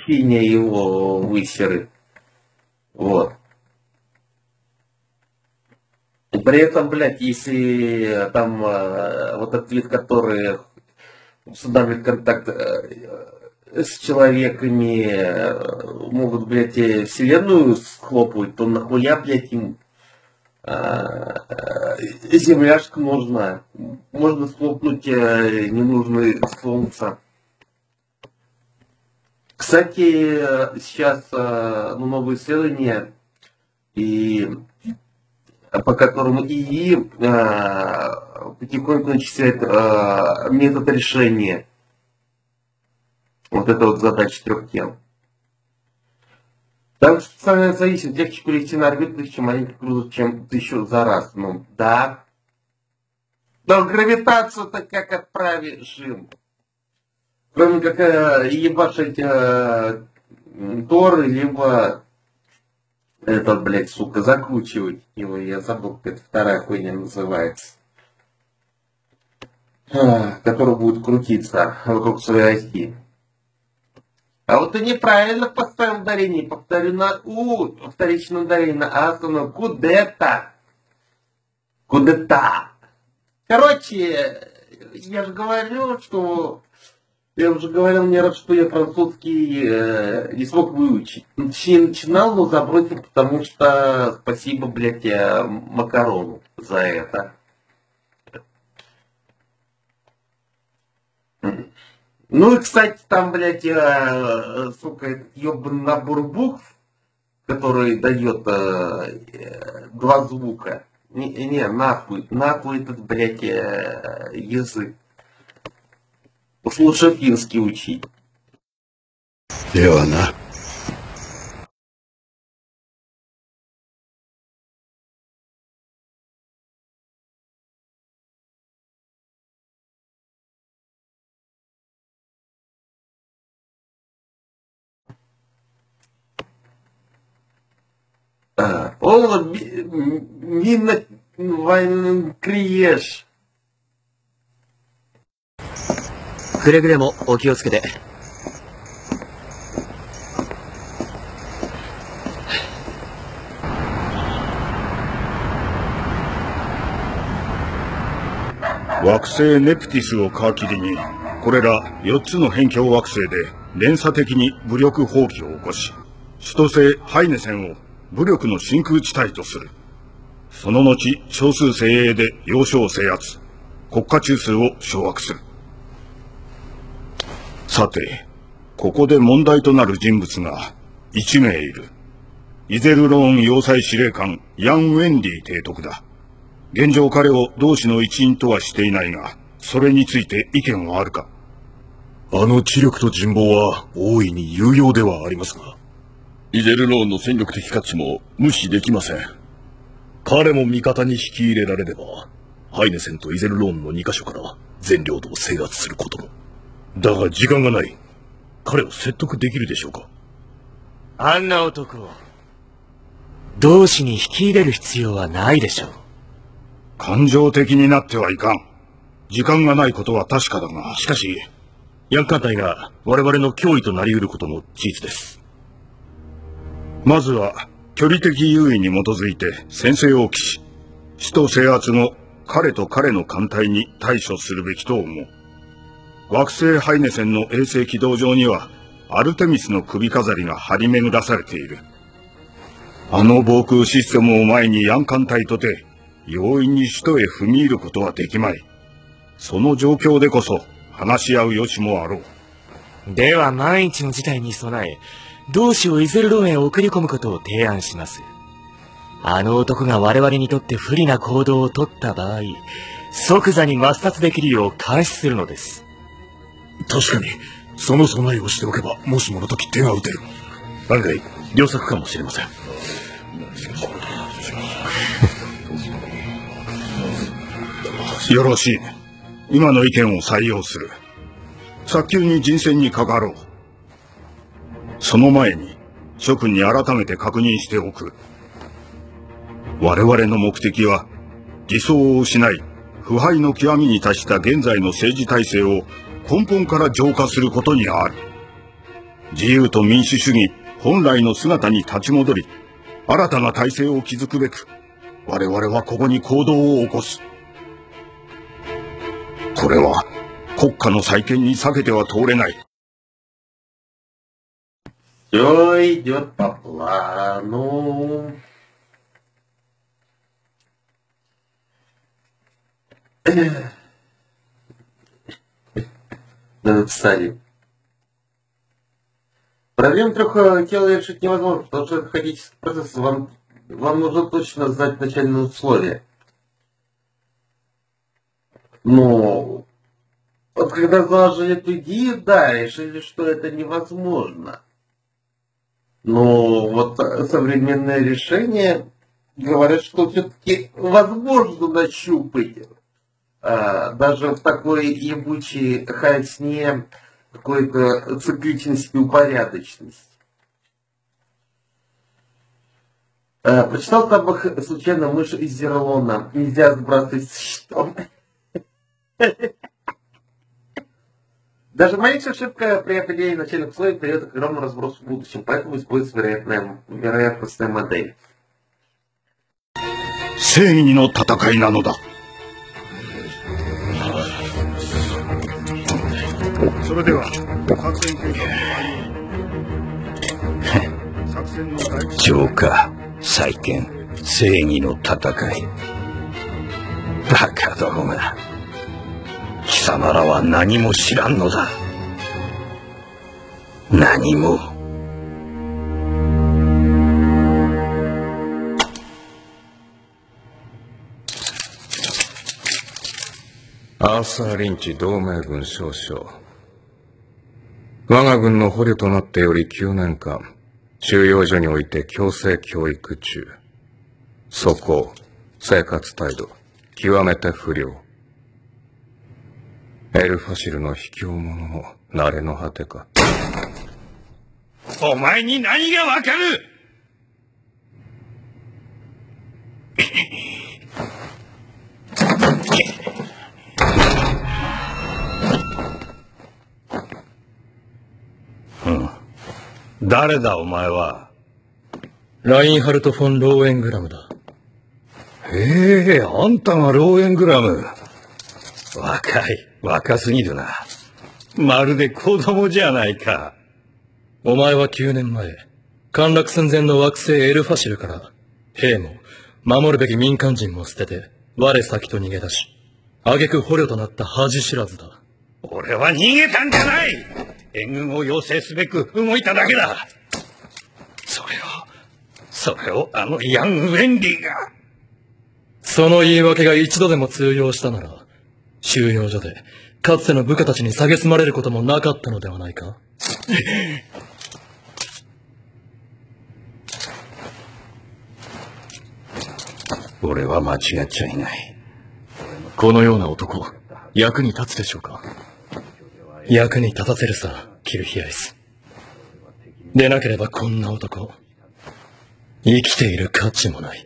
хиня его высеры. Вот. При этом, блядь, если там вот этот вид, который устанавливает контакт с человеками, могут, блядь, вселенную схлопывать, то нахуя, блядь, им земляшка нужна. Можно схлопнуть ненужное солнце. Кстати, сейчас новые исследования, и по которому ИИ потихоньку начисляет метод решения вот этой вот задачи 3 тем. Так что специально зависит, легче перейти на орбиту 1000 маленьких грузов, чем 1000 за раз. Ну да. Но гравитацию-то как отправишь им? Кроме как ебашить Торы, либо этот, блядь, сука, закручивать его. Я забыл, как эта вторая хуйня называется. Которая будет крутиться вокруг своей оси. А вот ты неправильно поставил ударение. Повторю на У, вторичное ударение на А, остановил куда-то. Куда-то. Короче, я же говорил, что... Я уже говорил мне раз, что я французский не смог выучить. Точнее, начинал, но забросил, потому что спасибо, блядь, Макарону за это. Ну и, кстати, там, блядь, сука, этот ебаный набор букв, который дает 2 звука. Не, нахуй этот, блядь, язык. Уж лучше финский учить. Леона. О, Мина Криеш. くれぐれもお気をつけて。 惑星ネプティスを皮切りに、これら4つの辺境惑星で連鎖的に武力蜂起を起こし、首都星ハイネセンを武力の真空地帯とする。その後、少数精鋭で要所を制圧、国家中枢を掌握する。さて、ここで問題となる人物が1名いる。イゼルローン要塞司令官ヤン・ウェンディ提督だ。現状彼を同志の一員とはしていないが、それについて意見はあるか？ あの知力と人望は大いに有用ではありますが、 イゼルローンの戦力的価値も無視できません。 彼も味方に引き入れられれば、ハイネセンとイゼルローンの2カ所から全領土を制圧することも。だが時間がない。彼を説得できるでしょうか？ あんな男を同志に引き入れる必要はないでしょう。 感情的になってはいかん。時間がないことは確かだが。 しかし、ヤン艦隊が我々の脅威となり得ることも事実です。 まずは、距離的優位に基づいて先制を期し、首都制圧後、彼と彼の艦隊に対処するべきと思う。惑星ハイネセンの衛星軌道上には、アルテミスの首飾りが張り巡らされている。あの防空システムを前にヤン艦隊とて、容易に首都へ踏み入ることはできまい。その状況でこそ、話し合う余地もあろう。では万一の事態に備え、同志をイゼルローンへ送り込むことを提案します。あの男が我々にとって不利な行動を取った場合、即座に抹殺できるよう監視するのです。 確かに、その備えをしておけば、もしもの時手が打てる。案外、良策かもしれません。 よろしい。今の意見を採用する。早急に人選にかかろう。その前に、諸君に改めて確認しておく。我々の目的は、理想を失い、腐敗の極みに達した現在の政治体制を根本から浄化することにある。 自由と民主主義本来の姿に立ち戻り、新たな体制を築くべく、我々はここに行動を起こす。これは国家の再建に避けては通れない。 Все идет по плану. Написали. Проблем трех тел решить невозможно, потому что хаотический процесс вам нужно точно знать начальные условия. Но вот когда заложили эту идею, да, решили, что это невозможно. Но вот современные решения говорят, что все-таки возможно нащупать даже в такой ебучей хаосне какой-то цикличность и упорядоченность. Прочитал там случайно мышь из Зерлона. Нельзя сбрасывать с счетом. Даже малейшая ошибка при определении начальных условий приведет к огромному разбросу в будущем, поэтому используется вероятностная модель. 正義の戦いなのだ。それでは作戦計画作戦の大浄化、再建、正義の戦い。バカどもが。貴様らは何も知らんのだ。何も。 アーサー・リンチ同盟軍少将。我が軍の捕虜となってより9年間、収容所において強制教育中。素行、生活態度、極めて不良。エルファシルの卑怯者の慣れの果てか。 お前に何がわかる！誰だお前は。 ラインハルト・フォン・ローエングラムだ。 へえ、あんたがローエングラム。若すぎるな。まるで子供じゃないか。 お前は9年前、陥落寸前の惑星エルファシルから、兵も、守るべき民間人も捨てて、我先と逃げ出し、挙句捕虜となった恥知らずだ。 俺は逃げたんじゃない！援軍を要請すべく動いただけだ。それをあのヤン・ウェンリーが。 その言い訳が一度でも通用したなら、収容所で、かつての部下たちに蔑まれることもなかったのではないか？ 俺は間違っちゃいない。 このような男、役に立つでしょうか？役に立たせるさ、キルヒアリス。でなければこんな男、生きている価値もない。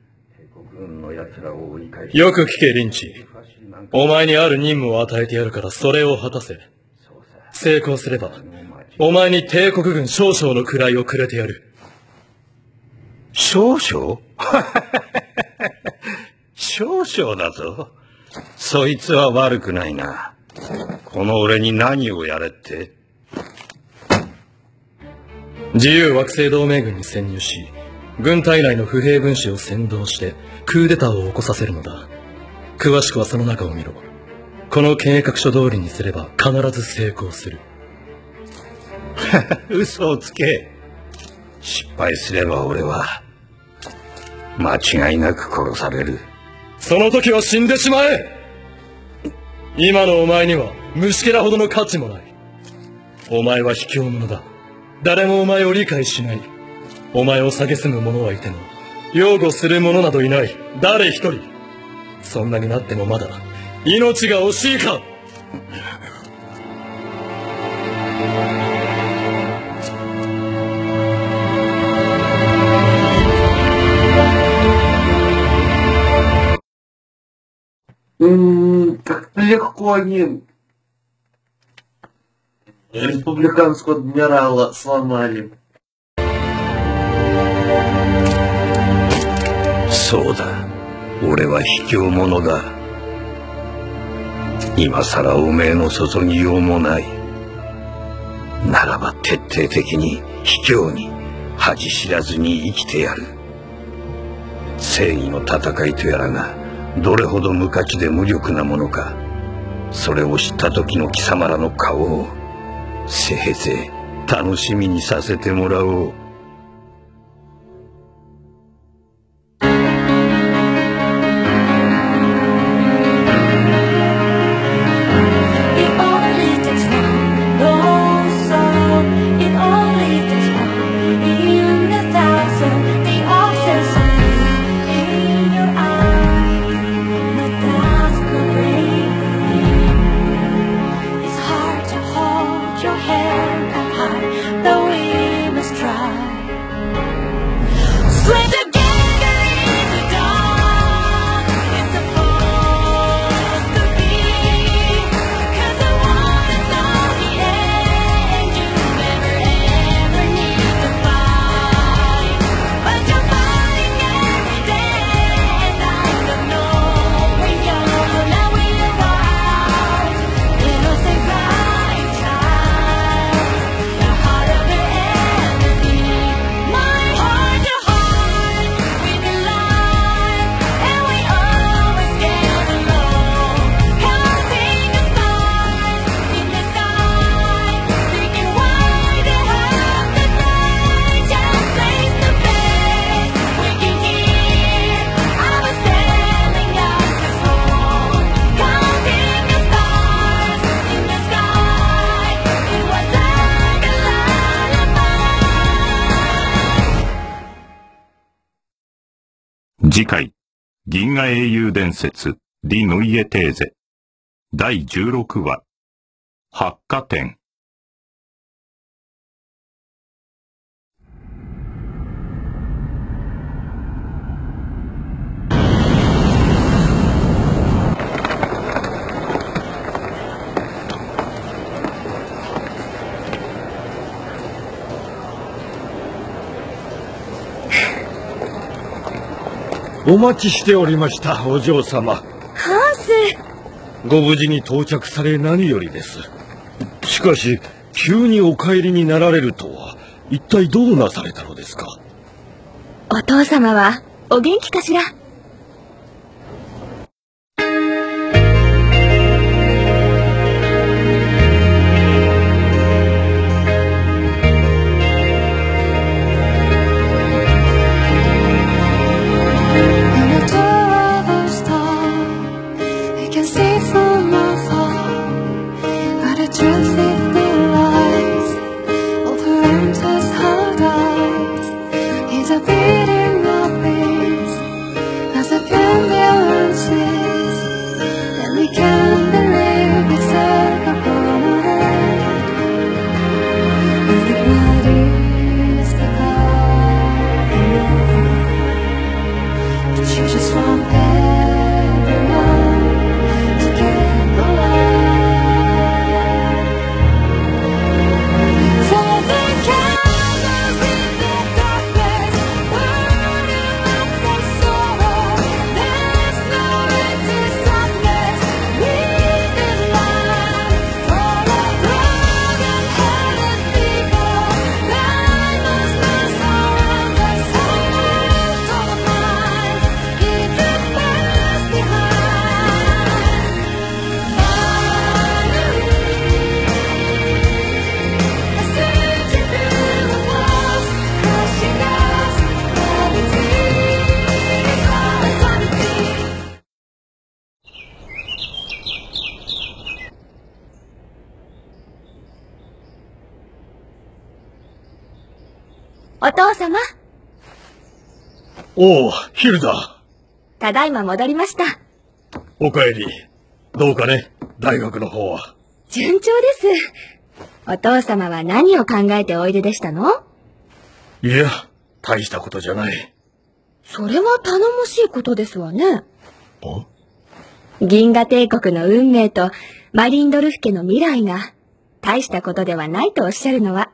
よく聞け、リンチ。お前にある任務を与えてやるからそれを果たせ。成功すれば、お前に帝国軍少将の位をくれてやる。 少将？少将だぞ。そいつは悪くないな。この俺に何をやれって？ 自由惑星同盟軍に潜入し、軍隊内の不平分子を扇動してクーデターを起こさせるのだ。詳しくはその中を見ろ。この計画書通りにすれば必ず成功する。 嘘をつけ。失敗すれば俺は間違いなく殺される。 その時は死んでしまえ。今のお前には虫けらほどの価値もない。お前は卑怯者だ。誰もお前を理解しない。お前を蔑む者はいても擁護する者などいない。誰一人。そんなになってもまだ命が惜しいか。 Как-то легко они республиканского адмирала сломали. そうだ。俺は卑怯者だ。今さらおめえの注ぎようもない。ならば徹底的に卑怯に恥知らずに生きてやる。正義の戦いとやらがどれほど無価値で無力なものか、それを知った時の貴様らの顔をせいぜい楽しみにさせてもらおう。 次回、銀河英雄伝説、ディ・ヌイエテーゼ。第16話、発火点。 お待ちしておりました、お嬢様。 ハース。ご無事に到着され何よりです。しかし、急にお帰りになられるとは、一体どうなされたのですか？ お父様は、お元気かしら？お父様。 おう、ヒルダ。 ただいま戻りました。 お帰り。どうかね、大学の方は。 順調です。お父様は何を考えておいででしたの？ いや、大したことじゃない。 それは頼もしいことですわね。銀河帝国の運命とマリンドルフ家の未来が大したことではないとおっしゃるのは。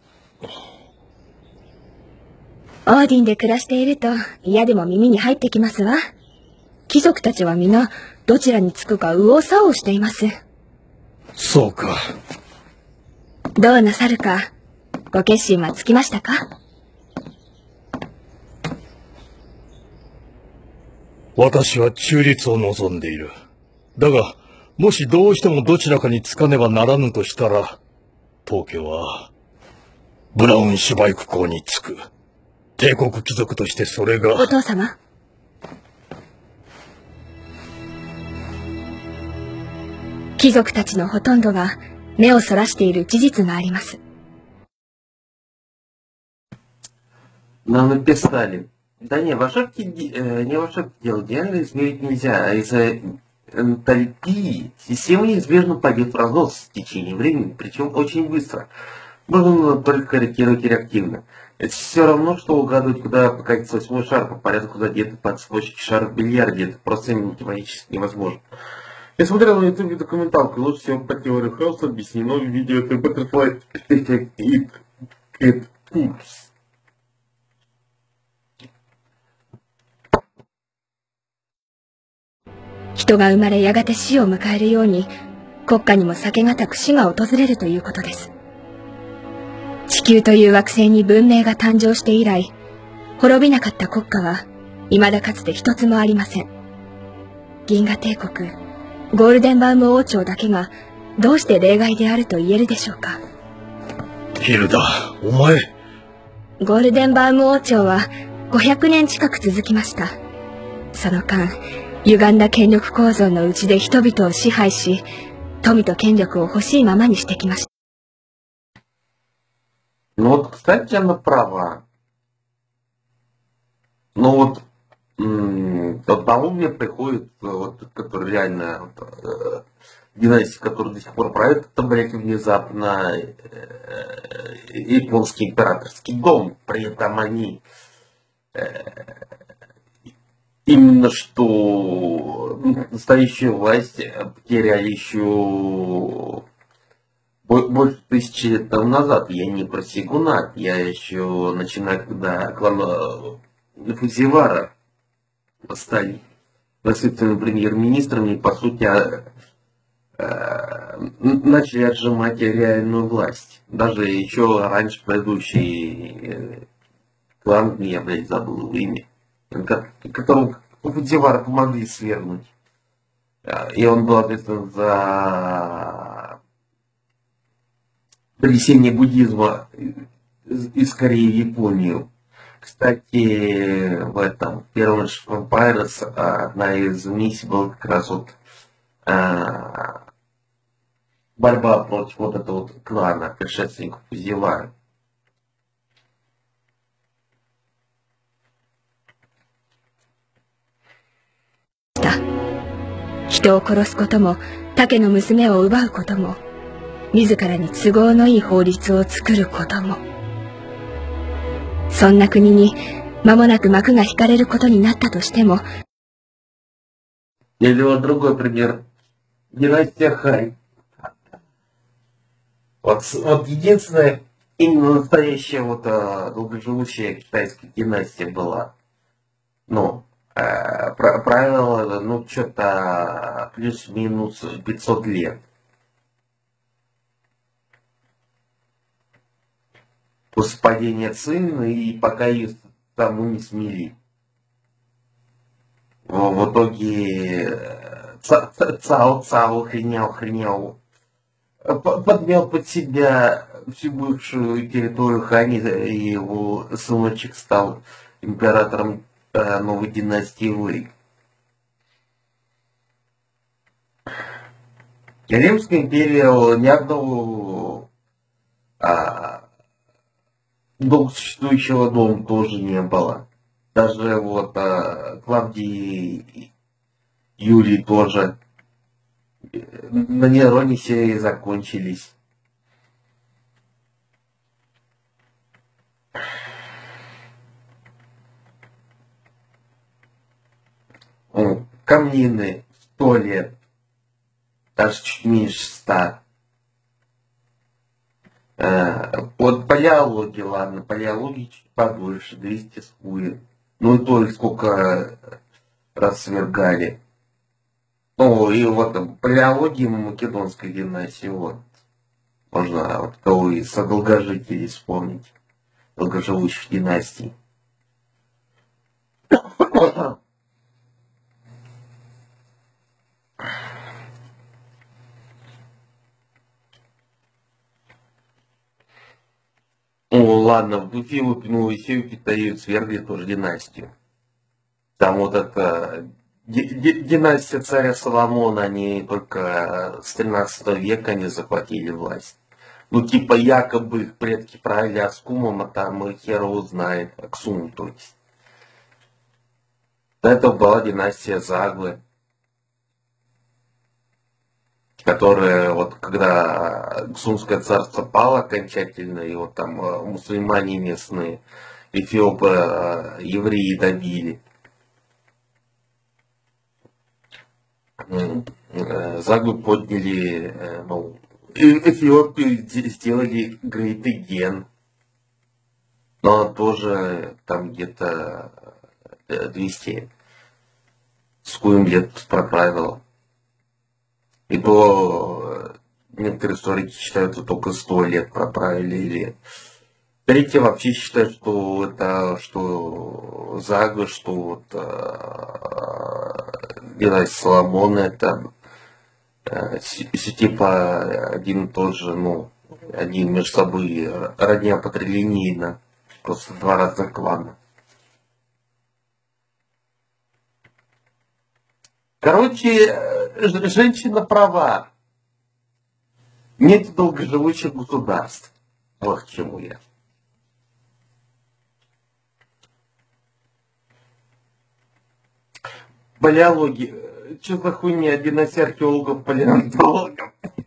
オーディンで暮らしていると嫌でも耳に入ってきますわ。貴族たちは皆どちらにつくか右往左往しています。 そうか。 どうなさるかご決心はつきましたか？ 私は中立を望んでいる。だが、もしどうしてもどちらかにつかねばならぬとしたら、当家は、ブラウンシュバイク公につく。帝国貴族としてそれが。 お父様。貴族たちのほとんどが目をそらしている事実があります。 Нам написали. Да не, в ошибке, не в ошибке дело, идеально измерить нельзя, а из-за энтальпии система неизбежно пойдет в разнос в течение времени, причем очень быстро. Можно только корректировать реактивно. Это все равно, что угадывать, куда покатится 8-й шар по порядку задетый под цепочки шара в бильярде. Это просто математически невозможно. Я смотрел на YouTube документалку, лучше всего по теории Хаоса объяснено в видео это Butterfly Effect и Cat Tips. Ктоが生まれやがて死を迎えるように、国家にも避けがたく死が訪れるということです。地球という惑星に文明が誕生して以来、滅びなかった国家は未だかつて一つもありません。銀河帝国、ゴールデンバウム王朝だけがどうして例外であると言えるでしょうか。 ヒルダ、お前。 ゴールデンバウム王朝は500年近く続きました。その間、歪んだ権力構造のうちで人々を支配し、富と権力を欲しいままにしてきました。 Ну вот, кстати, она права. Ну вот, одного мне приходит, вот, который реально, династия, которая до сих пор правит, это, блядь, внезапно японский императорский дом. При этом они именно что настоящую власть потеряли еще больше 1000 лет тому назад. Я не про Сигунат, я еще начинаю, когда клан Фузивара стали наследственными премьер-министрами и, по сути, начали отжимать реальную власть. Даже еще раньше предыдущий клан, я, блядь, забыл его имя, которому Фузивара помогли свергнуть. И он был ответственен за принесение буддизма из Кореи в Японию. Кстати, в этом первом Empires одна из миссий была как раз вот борьба против вот этого вот клана предшественников Фузивара. Кто を殺すことも、竹の娘を奪うことも、自らに都合のいい法律を作ることも。そんな国に間もなく幕が引かれることになったとしても。 Или вот другой пример. Династия Хань. Вот единственная именно настоящая вот долгоживущая китайская династия была. Ну, правило, ну, что-то плюс-минус 500 лет. После падения Цин, и пока ее тому не смели. В итоге Цао охренел, подмял под себя всю бывшую территорию Хани, и его сыночек стал императором новой династии Вэй. Римская империя ни одного долгосуществующего дома тоже не было. Даже вот Клавдий Юлий тоже. На Нероне все и закончились. Камнины 100 лет. Даже чуть меньше 100. Вот палеология, ладно, палеология чуть побольше, 200 с хуем. Ну и то, и сколько раз свергали. Ну и вот палеология македонской династии, вот. Можно вот кого из долгожителей вспомнить, долгоживущих династий. Ну ладно, в Духе выпинул Исею, Китаю свергли тоже династию. Там вот это династия царя Соломона, они только с 13 века они захватили власть. Ну типа якобы их предки правили Аксумом, а там и хер его знает, Аксум то есть. Это была династия Заглы, которая вот когда Аксумское царство пало окончательно, и вот там мусульмане местные, эфиопы, евреи добили. Заглу подняли, ну, Эфиопию сделали Great Again. Но она тоже там где-то 200 с хуем лет проправила. И то некоторые историки считают, что только 100 лет проправили. Или третьи вообще считают, что это что Зага, что вот династия Соломона, это типа один и тот же, ну, они между собой родня патрилинейно, просто два разных клана. Короче, женщина права. Нет долгоживущих государств. Вот к чему я. Палеология. Что за хуйня? Династия археологов, палеонтологов.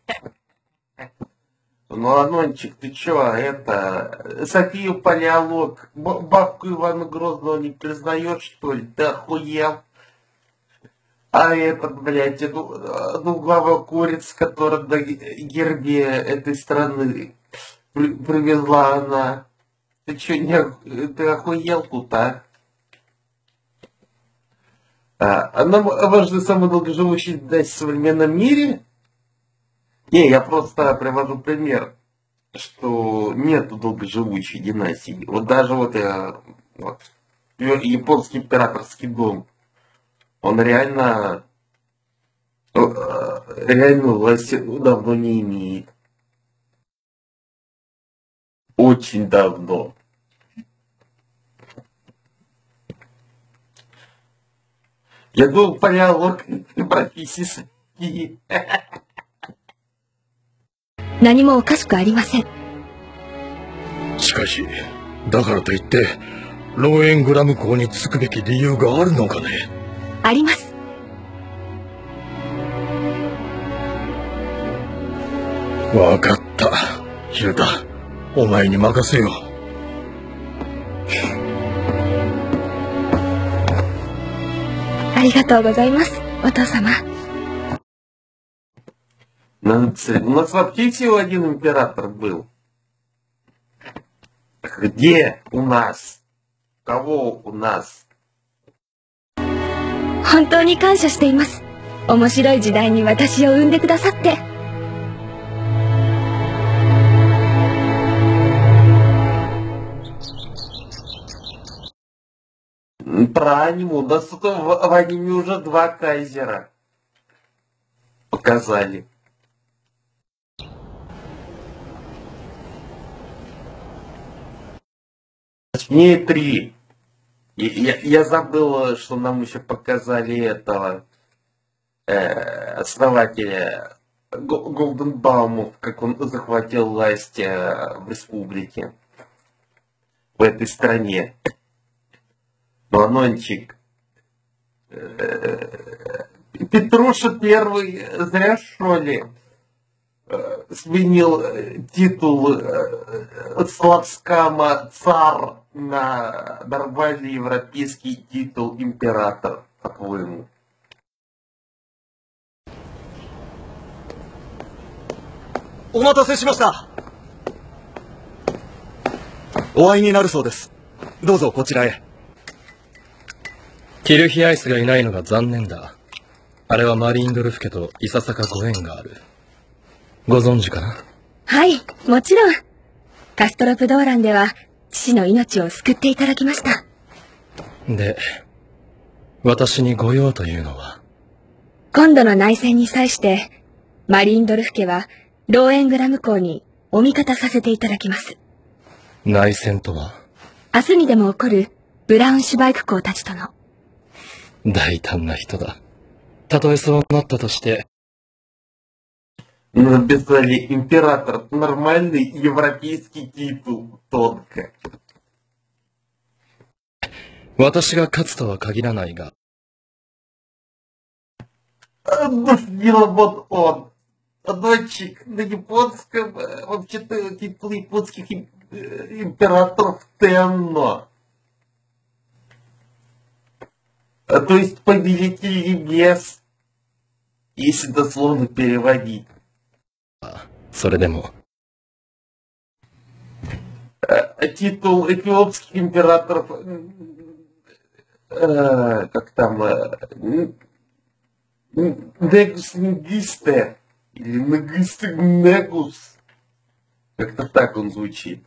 Ну, Анончик, ты чё, это... Софию палеолог, бабку Ивана Грозного не признаешь, что ли? Ты охуел? А этот, блядь, двуглавая курица, которая на гербе этой страны привезла она. Ты чё, ты охуел тут, а? Она важна самой долгоживущей династии в современном мире? Не, я просто привожу пример, что нету долгоживущей династии. Вот даже вот японский императорский дом, он реально власти давно не имеет. Очень давно. Я думал, палеолог профессии. 何もおかしくありません。 しかし、だからといって、ローエングラム校に就くべき理由があるのかね。 あります。 わかった。ヒルダ、お前に任せよう。 ありがとうございます、お父様。 У нас вообще всего один император был. Где у нас? Кого у нас? 本当に感謝しています。面白い時代に私を産んでくださって。 Про аниму. У нас тут в аниме уже 2 кайзера показали. Точнее 3. Я забыл, что нам еще показали этого основателя Голденбаумов, как он захватил власть в республике, в этой стране. Но Анончик, Петруша Первый зря, что ли, сменил титул Славскама цар на нормальный европейский титул император, по-твоему. お会いになるそうです。どうぞこちらへ。 キルヒアイスがいないのが残念だ。あれはマリーンドルフ家といささかご縁がある。ご存知かな？ はい、もちろん。カストロプドーランでは、父の命を救っていただきました。 で、私に御用というのは？ 今度の内戦に際して、マリーンドルフ家は、ローエングラム公にお味方させていただきます。 内戦とは？ 明日にでも起こる、ブラウンシュバイク公たちとの。 大胆な人だ。たとえそうなったとして。 Написали император. Нормальный европейский титул. Тонко. 私が勝つとは限らないが。 Дело вот он. Дочек на японском, вообще-то титул японских императоров Тенно. То есть повелитель небес, если дословно переводить. それでも。 Титул эфиопских императоров, как там, Негус Негисте, или Негисте Негус, как-то так он звучит.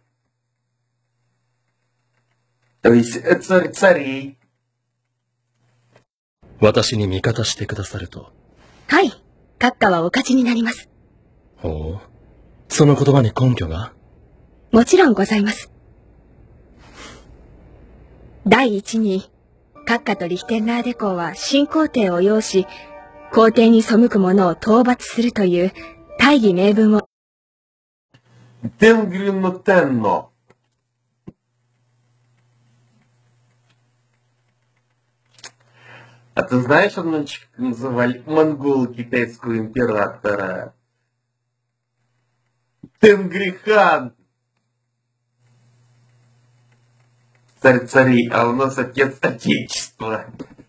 То есть царь царей. 私に味方してくださると？ はい、閣下はお勝ちになります。 ほう。その言葉に根拠が？ もちろんございます。第一に、閣下とリヒテンラーデ公は新皇帝を擁し、皇帝に背く者を討伐するという大義名分を。 Тенгрин Тенно. А ты знаешь, одночек, как называли монголы китайского императора? Тенгрихан. Царь царей, а у нас отец отечества.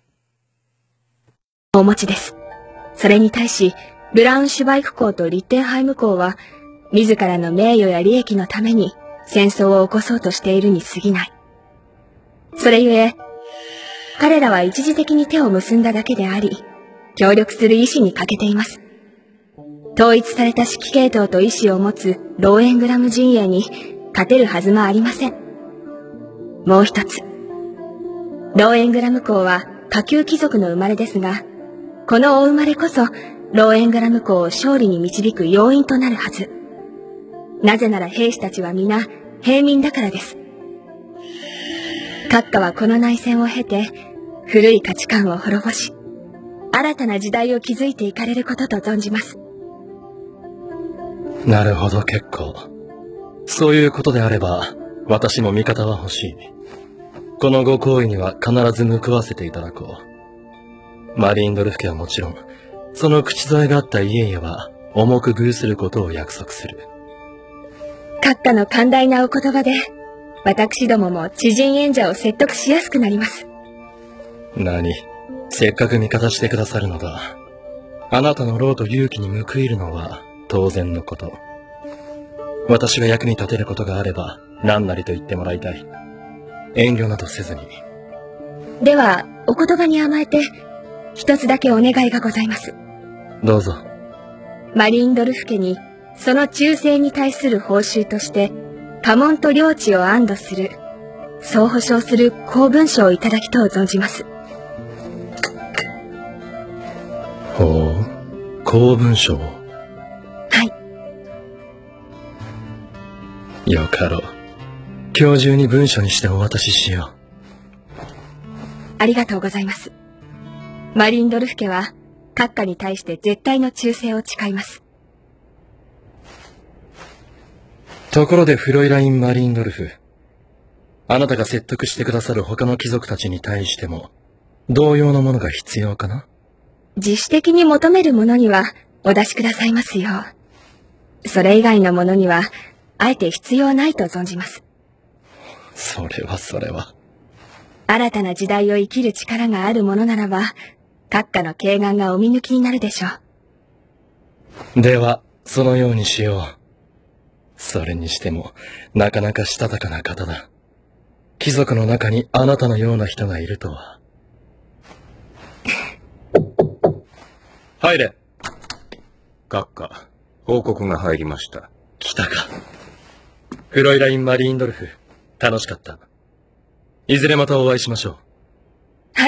お持ちです。それに対し、ブラウンシュバイク公とリッテンハイム公は、自らの名誉や利益のために戦争を起こそうとしているに過ぎない。それゆえ、彼らは一時的に手を結んだだけであり、協力する意志に欠けています。統一された指揮系統と意志を持つローエングラム陣営に勝てるはずもありません。もう一つ、ローエングラム公は下級貴族の生まれですが、このお生まれこそローエングラム公を勝利に導く要因となるはず。なぜなら兵士たちは皆平民だからです。閣下はこの内戦を経て、古い価値観を滅ぼし、新たな時代を築いていかれることと存じます。 なるほど、結構。そういうことであれば、私も味方は欲しい。このご好意には必ず報わせていただこう。マリーンドルフ家はもちろん、その口添えがあった家々は重く遇することを約束する。 閣下の寛大なお言葉で、私どもも知人縁者を説得しやすくなります。 何？せっかく味方してくださるのだ。あなたの労と勇気に報いるのは当然のこと。私が役に立てることがあれば何なりと言ってもらいたい。遠慮などせずに。 では、お言葉に甘えて、一つだけお願いがございます。 どうぞ。 マリーンドルフ家に、その忠誠に対する報酬として、家紋と領地を安堵する、そう保証する公文書をいただきとう存じます。 ほう、公文書を。 はい。 よかろう。今日中に文書にしてお渡ししよう。 ありがとうございます。マリーンドルフ家は、閣下に対して絶対の忠誠を誓います。 ところでフロイライン・マリーンドルフ。あなたが説得してくださる他の貴族たちに対しても、同様のものが必要かな？ 自主的に求めるものにはお出しくださいますよ。それ以外のものには、あえて必要ないと存じます。 それは。 新たな時代を生きる力があるものならば、閣下の慧眼がお見抜きになるでしょう。 では、そのようにしよう。 それにしても、なかなかしたたかな方だ。貴族の中にあなたのような人がいるとは。入れ。 閣下、報告が入りました。 来たか。フロイライン・マリーンドルフ、楽しかった。いずれまたお会いしましょう。 はい。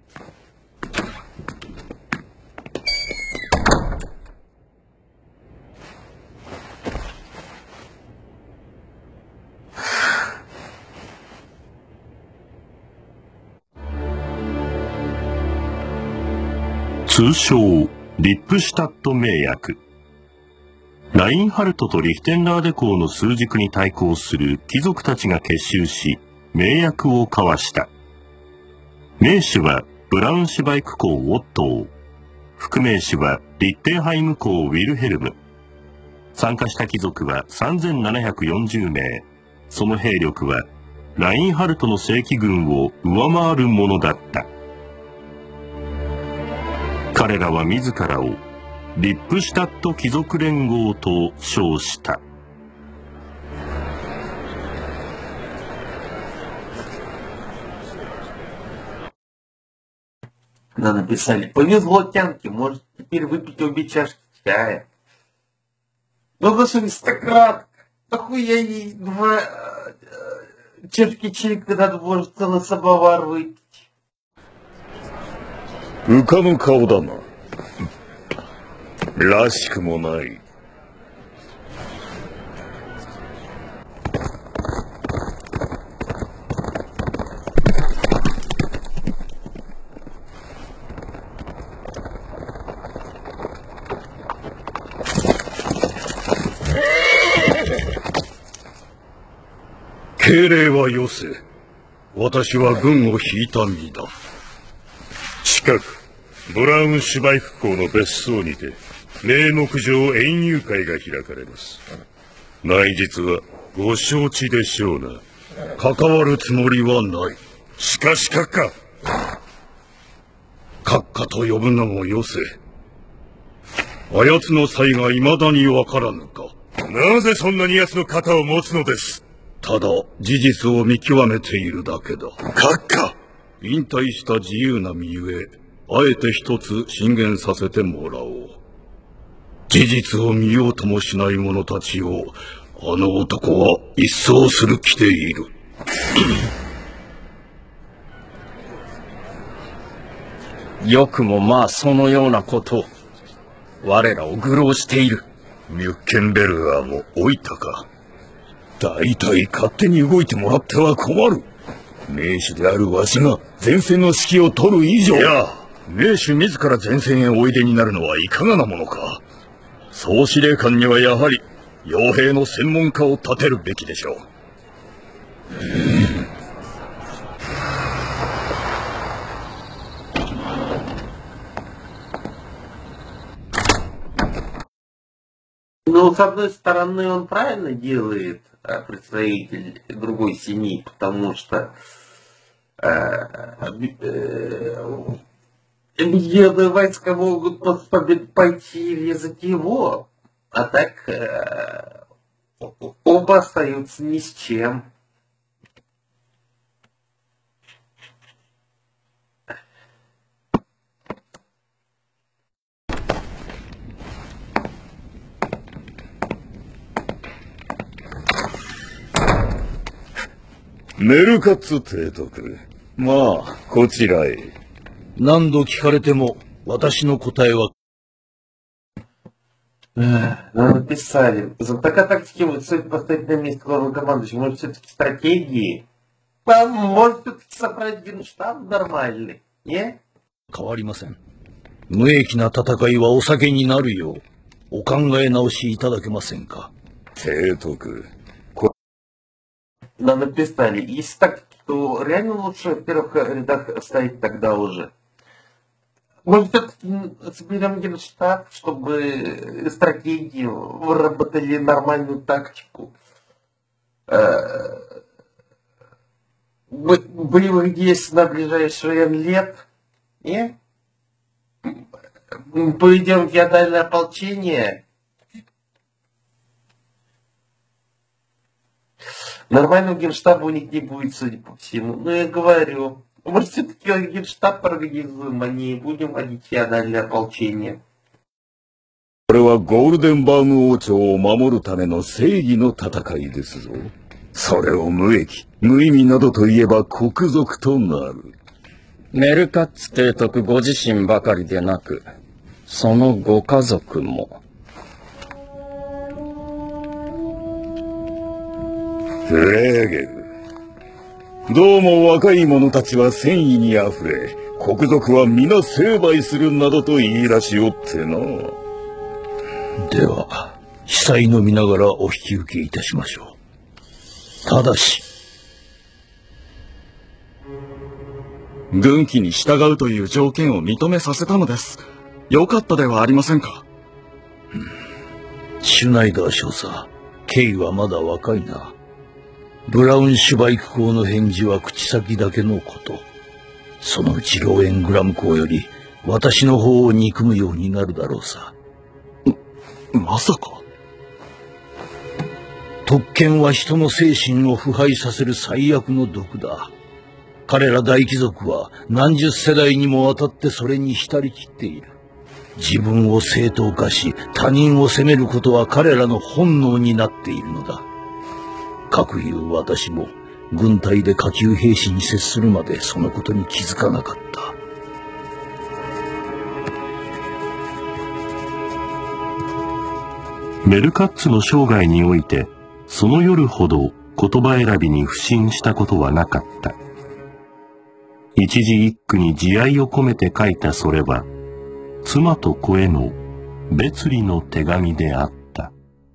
通称リップシュタット盟約。ラインハルトとリフテンラーデ公の枢軸に対抗する貴族たちが結集し、盟約を交わした。盟主はブラウンシュバイク公オットー、副盟主はリッテンハイム公ウィルヘルム。参加した貴族は3740名。その兵力はラインハルトの正規軍を上回るものだった。彼らは自らをリップシュタット貴族連合と称した。 Написали: повезло тянке, может теперь выпить обе чашки чая. Ну за что аристократка, охуя ей два чашки чая, когда может целый самовар выпить. 浮かぬ顔だな。らしくもない。敬礼はよせ。私は軍を引いた身だ。近く、ブラウンシュバイク公の別荘にて、霊木上園遊会が開かれます。内実はご承知でしょうな。関わるつもりはない。しかし閣下。閣下と呼ぶのもよせ。あやつの才が未だにわからぬか。なぜそんなに奴の肩を持つのです。ただ、事実を見極めているだけだ。閣下！引退した自由な身ゆえ、あえて一つ進言させてもらおう。事実を見ようともしない者たちを、あの男は一掃する気でいる。 よくもまあそのようなことを、我らを愚弄している。 ミュッケンベルガーも置いたか。大体勝手に動いてもらっては困る。名手であるわしが前線の指揮を取る以上。いや、名手自ら前線へおいでになるのはいかがなものか。総司令官にはやはり傭兵の専門家を立てるべきでしょう。 Ну, с одной стороны, он правильно делает, представитель другой семьи, потому что объединенные войска могут пойти и резать его, а так оба остаются ни с чем. メルカッツ提督。まあ、こちらへ。何度聞かれても、私の答えは。 Написали. За такая тактика будет стоит поставить на место главного командующего. Может, все-таки стратегии? Может, все-таки собрать генштаб нормальный? Не? 変わりません。無益な戦いはお酒になるよう、お考え直しいただけませんか。提督。 Нам написали. Если так, то реально лучше в первых рядах стоять тогда уже. Может, все-таки соберем генштаб, чтобы стратегии выработали нормальную тактику. Боевых действий на ближайшие лет. Не? Поведем феодальное ополчение. Нормального генштаба у них не будет, судя по всему. Но я говорю, может, все-таки генштаб организуем, а не будем водить феодальное ополчение. これはゴールデンバーム王朝を守るための正義の戦いですぞ。それを無益、無意味などと言えば国賊となる。 メルカッツ提督ご自身ばかりでなく、そのご家族も。 フレーゲル。どうも若い者たちは戦意にあふれ、国賊は皆成敗するなどと言い出しおってな。 では、司祭の見ながらお引き受けいたしましょう。ただし、 軍紀に従うという条件を認めさせたのです。よかったではありませんか。 シュナイダー少佐、ケイはまだ若いな。ブラウンシュバイク校の返事は口先だけのこと。そのうちローエングラム校より私の方を憎むようになるだろうさ。 まさか。 特権は人の精神を腐敗させる最悪の毒だ。彼ら大貴族は何十世代にもわたってそれに浸りきっている。自分を正当化し他人を責めることは彼らの本能になっているのだ。かくいう私も軍隊で下級兵士に接するまでそのことに気づかなかった。 メルカッツの生涯において、その夜ほど言葉選びに不信したことはなかった。一字一句に慈愛を込めて書いたそれは、妻と子への別離の手紙であった。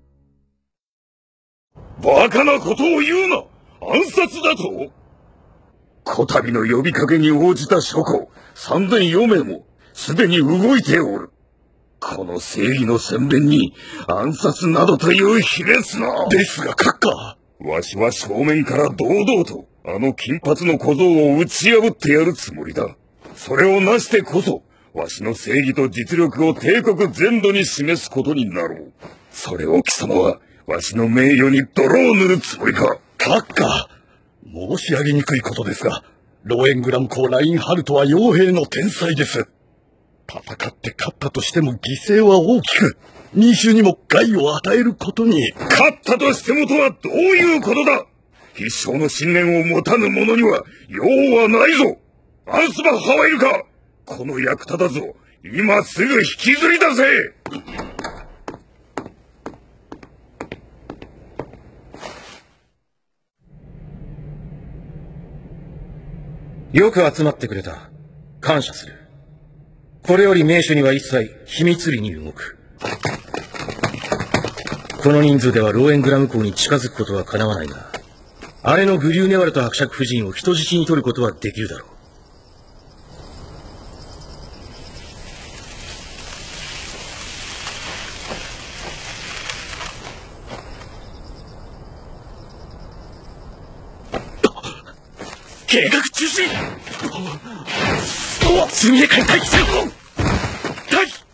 バカなことを言うな！暗殺だと？こたびの呼びかけに応じた諸侯3004名もすでに動いておる。この正義の宣伝に暗殺などという卑劣な。ですが閣下、わしは正面から堂々とあの金髪の小僧を打ち破ってやるつもりだ。それをなしてこそわしの正義と実力を帝国全土に示すことになろう。それを貴様はわしの名誉に泥を塗るつもりか。 閣下、申し上げにくいことですが、ローエングラム公ラインハルトは傭兵の天才です。戦って勝ったとしても犠牲は大きく、民衆にも害を与えることに。 勝ったとしてもとはどういうことだ。必勝の信念を持たぬ者には用はないぞ。アンスバ・ハワイルか。この役立たずを今すぐ引きずり出せ。 よく集まってくれた。感謝する。これより名手には一切秘密裏に動く。この人数ではローエングラム港に近づくことは叶わないが、姉のグリューネワルと伯爵夫人を人質に取ることはできるだろう。計画中止！速やかに待機せよ！待機！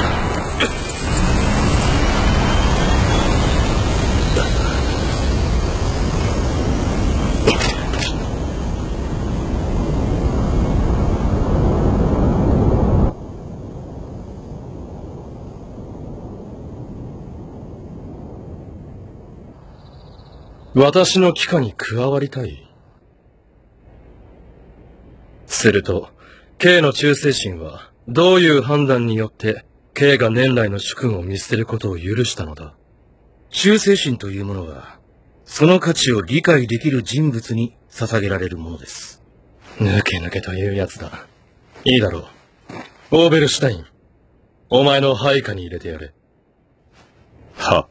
私の機下に加わりたい。すると、K の忠誠心は、どういう判断によって、K が年来の主君を見捨てることを許したのだ。忠誠心というものは、その価値を理解できる人物に捧げられるものです。抜け抜けというやつだ。いいだろう。オーベルシュタイン、お前の配下に入れてやれ。 は。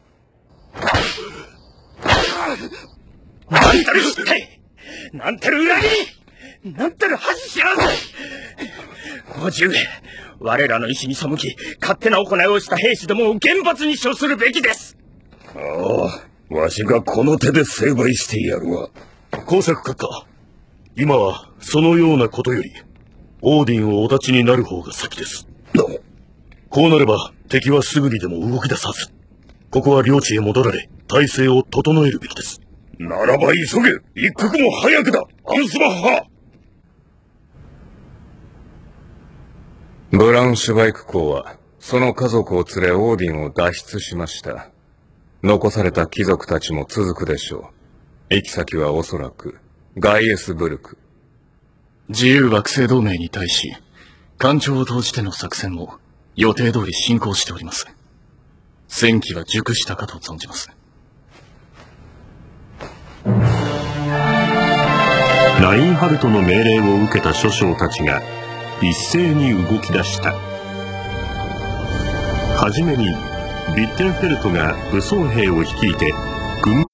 なんたる失態！なんたる裏切り！なんたる恥知らず！おじ上、我らの意志に背き、勝手な行いをした兵士どもを厳罰に処するべきです。 ああ、わしがこの手で成敗してやるわ。 公爵閣下、今はそのようなことより、オーディンをお立ちになる方が先です。こうなれば敵はすぐにでも動き出さず、ここは領地へ戻られ、体制を整えるべきです。 ならば急げ。一刻も早くだ、アンスバッハ。 ブラウンシュバイク公はその家族を連れオーディンを脱出しました。残された貴族たちも続くでしょう。行き先はおそらくガイエスブルク。 自由惑星同盟に対し艦長を投じての作戦も予定通り進行しております。戦機は熟したかと存じます。 ラインハルトの命令を受けた諸将たちが一斉に動き出した。はじめにビッテンフェルトが武装兵を率いて軍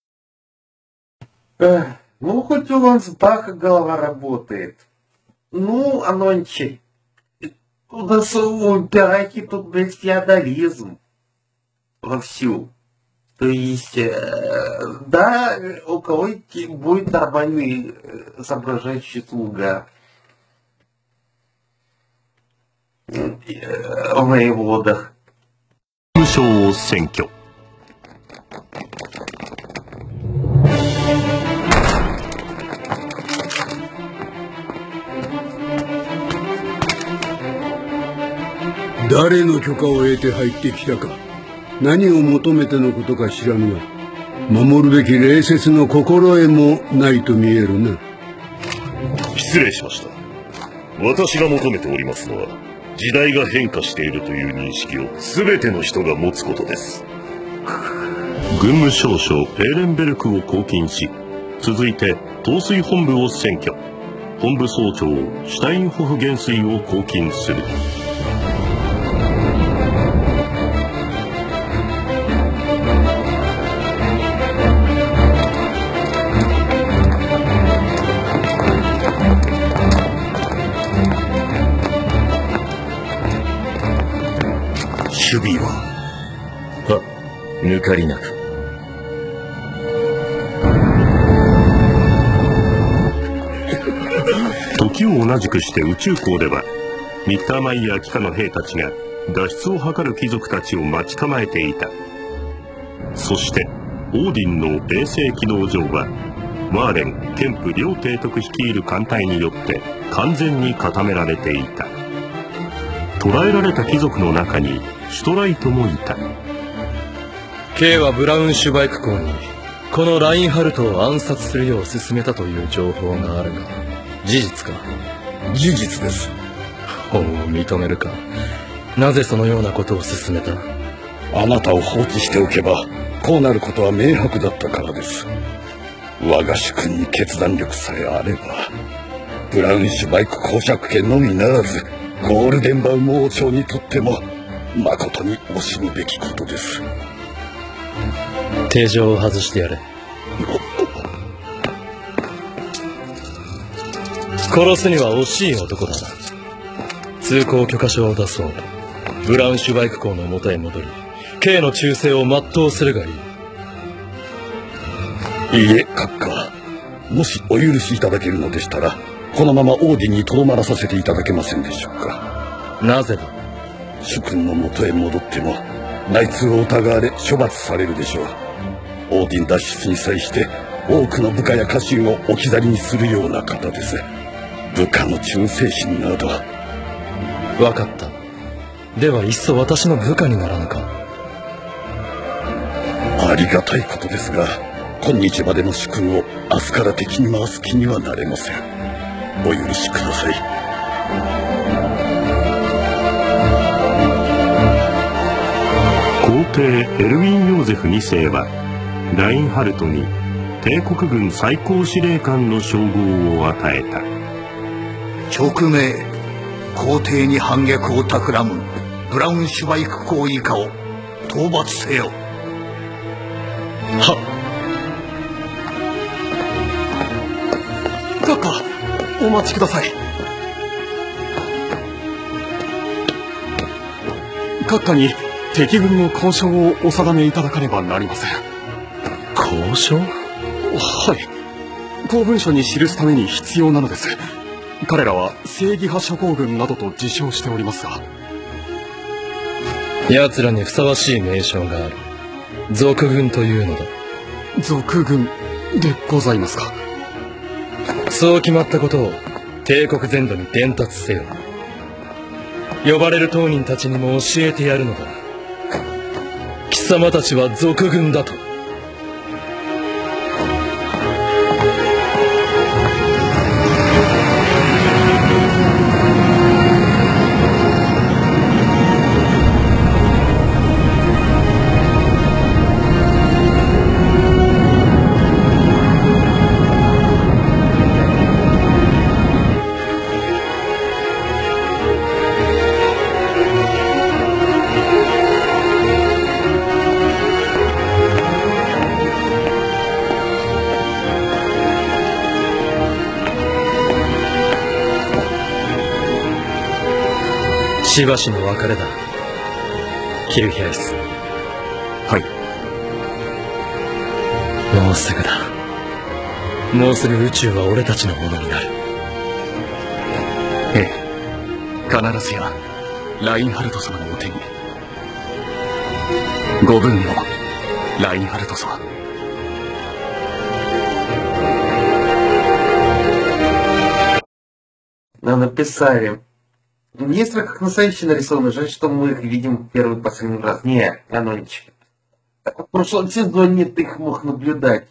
Ну, хоть у Лансбаха голова работает. Ну, Анончи, у нас у Пираки тут, блядь, феодализм вовсю. То есть, да, у кого-нибудь будет нормальный соображающий слуга. В воеводах. 武将を占拠。 誰の許可を得て入ってきたか、何を求めてのことか知らぬが、守るべき礼節の心得もないと見えるな。 失礼しました。私が求めておりますのは、時代が変化しているという認識を全ての人が持つことです。軍務少将ペーレンベルクを拘禁し、続いて統帥本部を占拠。本部総長シュタインホフ元帥を拘禁する。 守備を。は、抜かりなく。 時を同じくして宇宙港では、ミッターマイヤー機下の兵たちが脱出を図る貴族たちを待ち構えていた。そして、オーディンの衛星軌道上は、ワーレン、ケンプ両提督率いる艦隊によって完全に固められていた。捕らえられた貴族の中に、シュトライトもいた。 K はブラウンシュバイク公にこのラインハルトを暗殺するよう勧めたという情報があるが事実か？ 事実です。 ほう、認めるか。なぜそのようなことを勧めた？ あなたを放置しておけばこうなることは明白だったからです。我が主君に決断力さえあればブラウンシュバイク公爵家のみならずゴールデンバウム王朝にとっても誠に惜しむべきことです。 手錠を外してやれ。殺すには惜しい男だな。通行許可証を出そう。ブラウンシュバイク公の元へ戻り K の忠誠を全うするがいい。 いいえ、閣下。もしお許しいただけるのでしたらこのままオーディンにとどまらさせていただけませんでしょうか。 なぜだ？ 主君の元へ戻っても内通を疑われ処罰されるでしょう。オーディン脱出に際して多くの部下や家臣を置き去りにするような方です。部下の忠誠心など。 分かった。ではいっそ私の部下にならぬか？ ありがたいことですが今日までの主君を明日から敵に回す気にはなれません。お許しください。 皇帝エルウィン・ヨーゼフ2世はラインハルトに帝国軍最高司令官の称号を与えた。 勅命、皇帝に反逆を企むブラウンシュバイク公以下を討伐せよ。 はっ。閣下、お待ちください。閣下に敵軍の交渉をお定めいただかねばなりません。 交渉？ はい。公文書に記すために必要なのです。彼らは正義派諸侯軍などと自称しておりますが。 奴らにふさわしい名称がある。賊軍というのだ。 賊軍。 でございますか。 そう決まったことを帝国全土に伝達せよ。呼ばれる当人たちにも教えてやるのだ。貴様たちは賊軍だと。しばしの別れだ、キルヒアイス。 はい。 もうすぐだ。もうすぐ宇宙は俺たちのものになる。 ええ、必ずやラインハルト様のお手に。ご分のラインハルト様。 Нам написали. Если как настоящие нарисованы, жаль, что мы их видим первый и последний раз. Не, Аноич. В прошлом сезоне ты их мог наблюдать.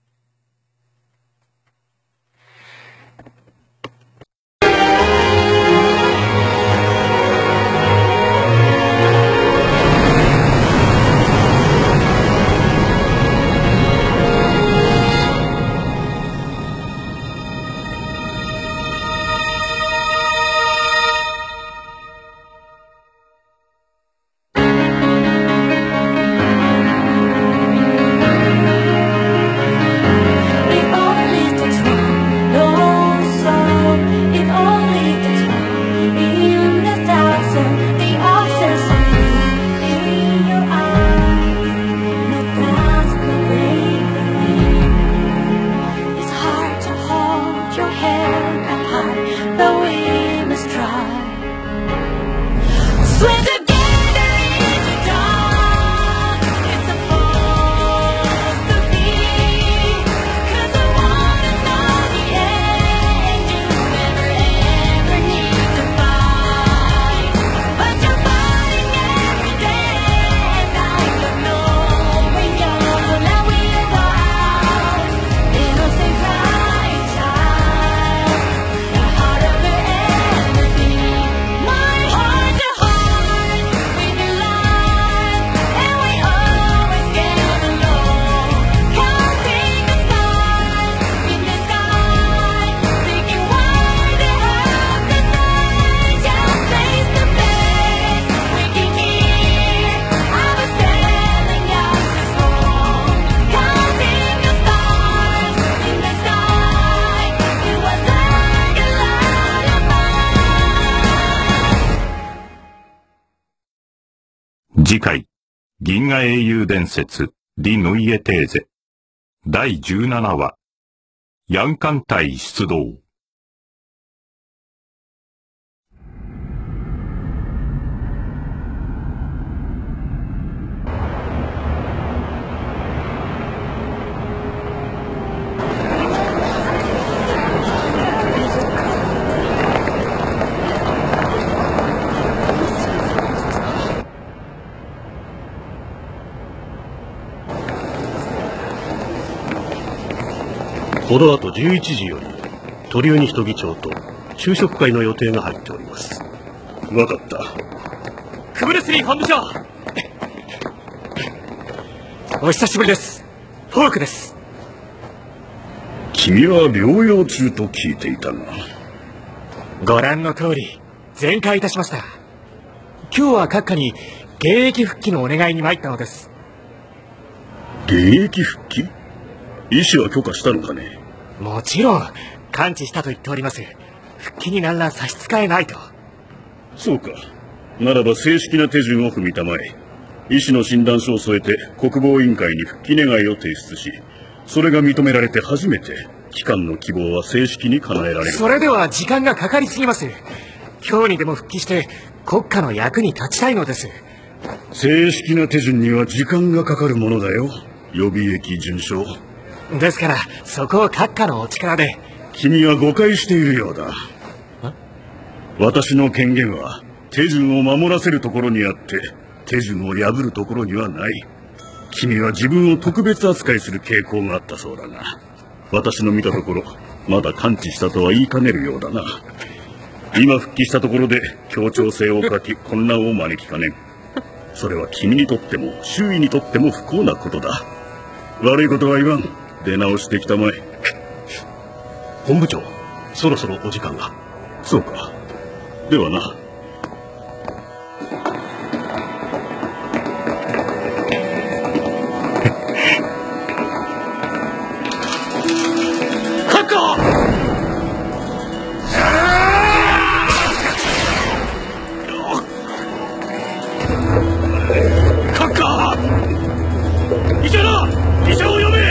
次回、銀河英雄伝説、ディ・ヌイエテーゼ。第17話、ヤン艦隊出動。 この後11時より鳥海人議長と昼食会の予定が入っております。 わかった。 クブルスリー本部長、お久しぶりです。フォークです。 君は療養中と聞いていたが。 ご覧の通り全開いたしました。今日は閣下に現役復帰のお願いに参ったのです。 現役復帰？医師は許可したのかね？ もちろん完治したと言っております。復帰に何ら差し支えないと。 そうか。ならば正式な手順を踏みたまえ。医師の診断書を添えて国防委員会に復帰願いを提出し、それが認められて初めて機関の希望は正式に叶えられる。 それでは時間がかかりすぎます。今日にでも復帰して国家の役に立ちたいのです。 正式な手順には時間がかかるものだよ。予備役准将。 ですから、そこを閣下のお力で。 君は誤解しているようだ。私の権限は手順を守らせるところにあって、手順を破るところにはない。君は自分を特別扱いする傾向があったそうだが、私の見たところ、まだ完治したとは言いかねるようだな。今復帰したところで協調性を欠き混乱を招きかねん。それは君にとっても周囲にとっても不幸なことだ。悪いことは言わん。出直してきたまえ。 本部長、そろそろお時間が。 そうか。ではな。 閣下！ 閣下！医者だ！医者を呼べ！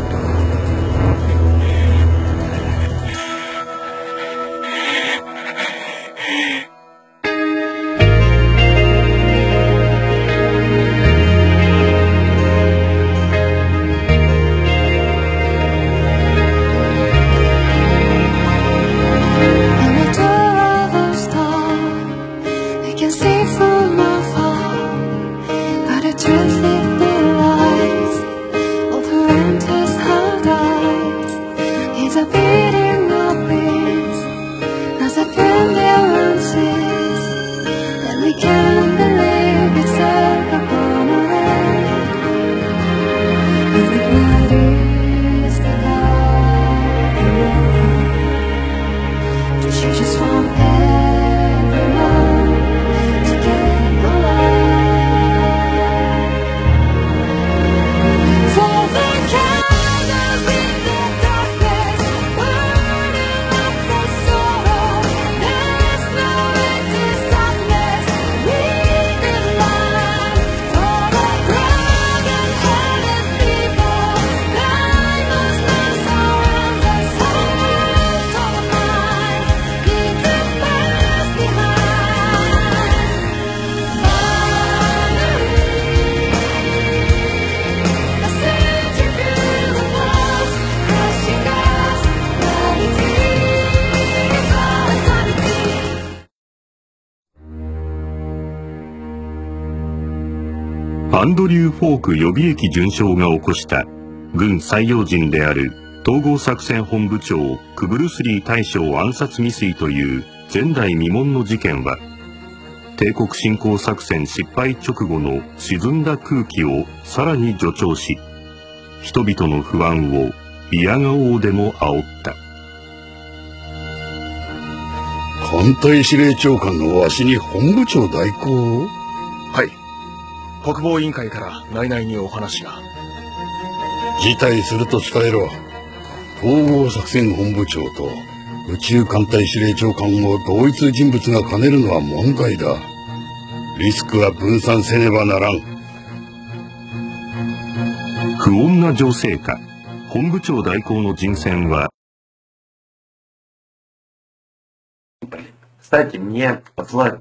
アンドリュー・フォーク予備役准将が起こした軍最要人である統合作戦本部長クブルスリー大将暗殺未遂という前代未聞の事件は、帝国侵攻作戦失敗直後の沈んだ空気をさらに助長し、人々の不安を嫌顔でも煽った。 艦隊司令長官のわしに本部長代行を？ はい。国防委員会から内々にお話が。 辞退すると伝えろ。統合作戦本部長と宇宙艦隊司令長官を同一人物が兼ねるのは問題だ。リスクは分散せねばならん。 不穏な情勢下、本部長代行の人選は Кстати, мне флаг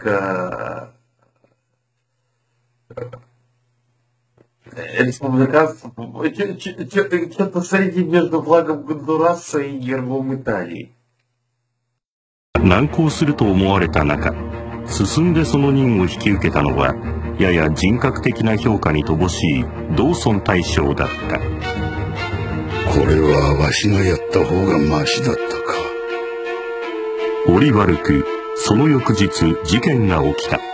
республиканцев что-то среди между флагом Гондураса и гербом Италии. 難航すると思われた中、進んでその任を引き受けたのはやや人格的な評価に乏しいドーソン大将だった。 これはわしがやった方がマシだったか。 折悪くその翌日事件が起きた。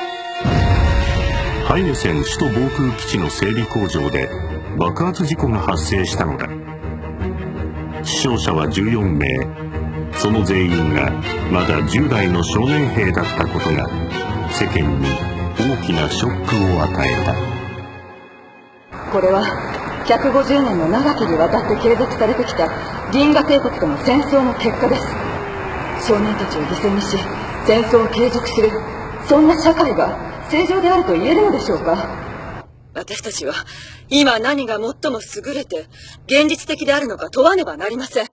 ハイネセン首都防空基地の整備工場で爆発事故が発生したのだ。死傷者は14名。その全員がまだ10代の少年兵だったことが世間に大きなショックを与えた。 これは150年の長きにわたって継続されてきた銀河帝国との戦争の結果です。少年たちを犠牲にし戦争を継続する、そんな社会が正常であると言えるのでしょうか。 私たちは今何が最も優れて現実的であるのか問わねばなりません。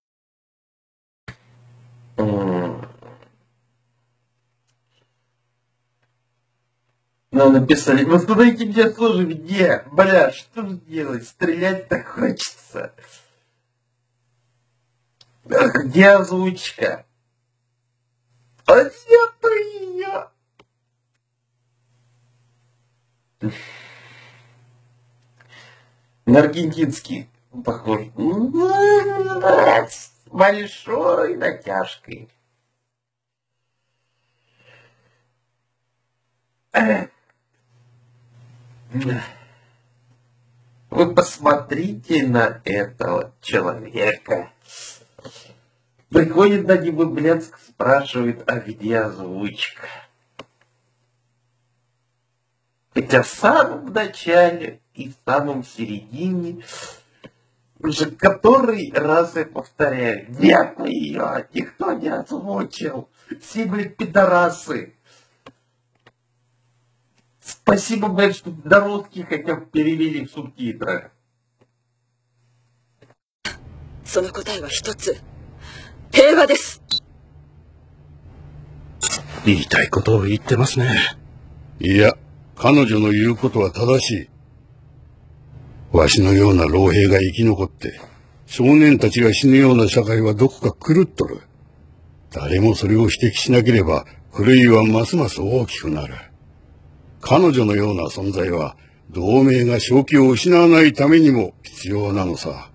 Нам написали: восстановите меня службу. Где? Бля, что же делать? Стрелять так хочется. Где озвучка? А где-то ее. На аргентинский похож. С большой натяжкой. Вы посмотрите на этого человека. Приходит на него Блянск, спрашивает, а где озвучка? Хотя в самом начале и в самом середине, уже который раз я повторяю, нет ее, никто не озвучил. Все, блин, пидорасы. Спасибо, блядь, что до русских хотя бы перевели в субтитрах. その答えは一つ。平和です。 言いたいことを言ってますね。いや、彼女の言うことは正しい。わしのような老兵が生き残って、少年たちが死ぬような社会はどこか狂っとる。誰もそれを指摘しなければ、狂いはますます大きくなる。彼女のような存在は、同盟が正気を失わないためにも必要なのさ。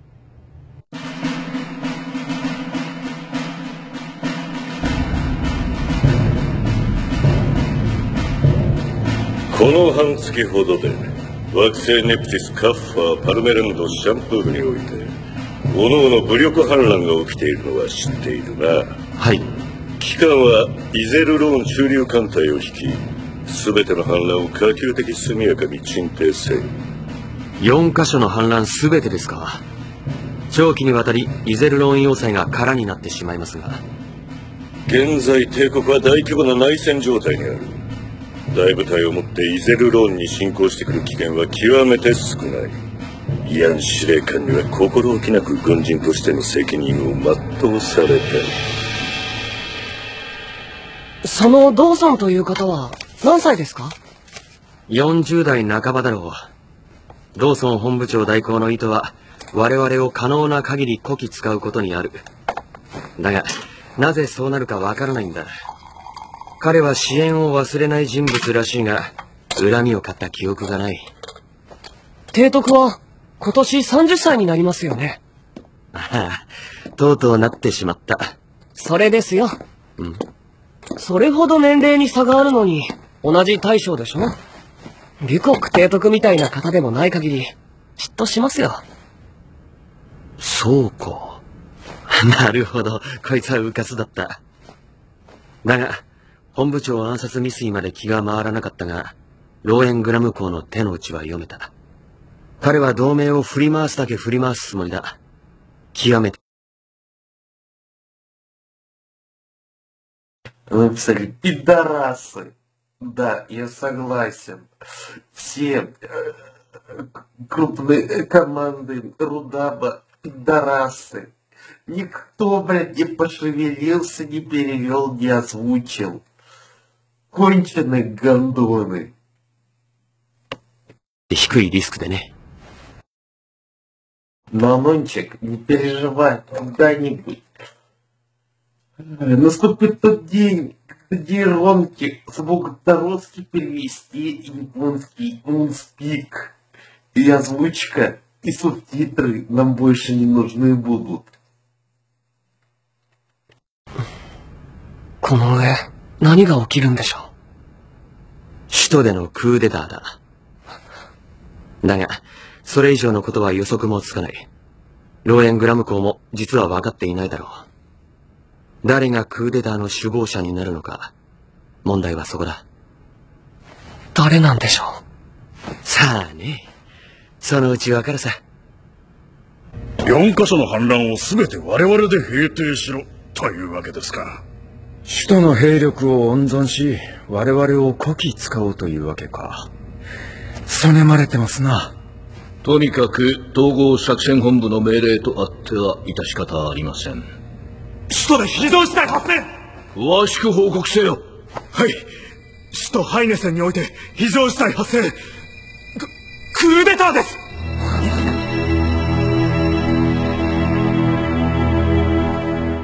この半月ほどで惑星ネプティス、カッファー、パルメレンド、シャンプールにおいて各々武力反乱が起きているのは知っているな。はい。機関はイゼルローン駐留艦隊を率い、全ての反乱を可及的速やかに鎮停せよ。 4カ所の反乱全てですか。長期にわたりイゼルローン要塞が空になってしまいますが。 現在帝国は大規模な内戦状態にある。大部隊をもってイゼルローンに侵攻してくる危険は極めて少ない。イアン司令官には心置きなく軍人としての責任を全うされた。 そのドーソンという方は何歳ですか ？40代半ばだろう。ドーソン本部長代行の意図は我々を可能な限りこき使うことにある。だがなぜそうなるかわからないんだ。彼は支援を忘れない人物らしいが、恨みを買った記憶がない。 提督は今年30歳になりますよね。 ああ、とうとうなってしまった。 それですよ。 うん。 それほど年齢に差があるのに同じ大将でしょ。李国提督みたいな方でもない限り嫉妬しますよ。 そうか。なるほど、こいつはうかつだった。だが本部長暗殺未遂まで気が回らなかったが、ローエングラム公の手の内は読めた。彼は同盟を振り回すだけ振り回すつもりだ。極めて。 Написали пидорасы. Да, я согласен. Все крупные команды Рудаба пидорасы. Никто, блядь, не пошевелился, не перевел, не озвучил. Конченые гондоны. 低いリスクでね。 Мамончик, не переживай, когда-нибудь. Наступит тот день, когда нейронки смогут на русский перевести японский Moonspeak. И озвучка, и субтитры нам больше не нужны будут. この上、何が起きるんでしょう。 首都でのクーデターだ。だが、それ以上のことは予測もつかない。ローエングラム公も実は分かっていないだろう。誰がクーデターの首謀者になるのか、問題はそこだ。 誰なんでしょう。さあね、そのうち分かるさ。 4カ所の反乱を全て我々で平定しろというわけですか。 首都の兵力を温存し、我々をこき使おうというわけか。そねまれてますな。 とにかく統合作戦本部の命令とあっては致し方ありません。 首都で非常事態発生。 詳しく報告せよ。 はい。首都ハイネセンにおいて非常事態発生。クーデターです。